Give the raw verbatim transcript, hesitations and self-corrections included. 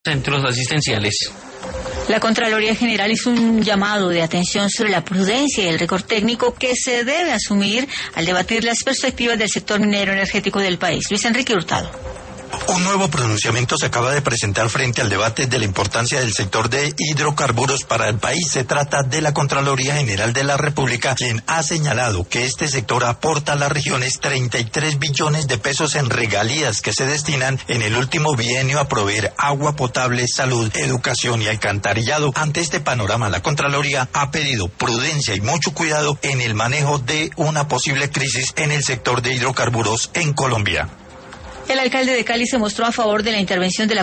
centros asistenciales. La Contraloría General hizo un llamado de atención sobre la prudencia y el rigor técnico que se debe asumir al debatir las perspectivas del sector minero energético del país. Luis Enrique Hurtado. Un nuevo pronunciamiento se acaba de presentar frente al debate de la importancia del sector de hidrocarburos para el país. Se trata de la Contraloría General de la República, quien ha señalado que este sector aporta a las regiones treinta y tres billones de pesos en regalías que se destinan en el último bienio a proveer agua potable, salud, educación y alcantarillado. Ante este panorama, la Contraloría ha pedido prudencia y mucho cuidado en el manejo de una posible crisis en el sector de hidrocarburos en Colombia. El alcalde de Cali se mostró a favor de la intervención de la